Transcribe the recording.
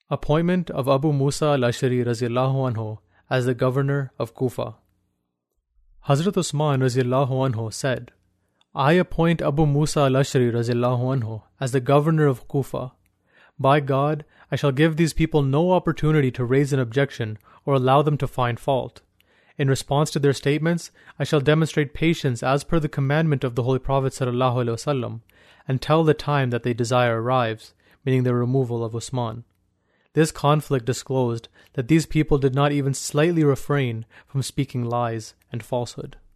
Appointment of Abu Musa al-Ash'ari radhiyallahu anhu as the governor of Kufa. Hazrat Usman radhiyallahu anhu said, I appoint Abu Musa al-Ash'ari radhiyallahu anhu as the governor of Kufa. By God, I shall give these people no opportunity to raise an objection or allow them to find fault. In response to their statements, I shall demonstrate patience as per the commandment of the Holy Prophet ﷺ, until the time that they desire arrives, meaning the removal of Usman. This conflict disclosed that these people did not even slightly refrain from speaking lies and falsehood.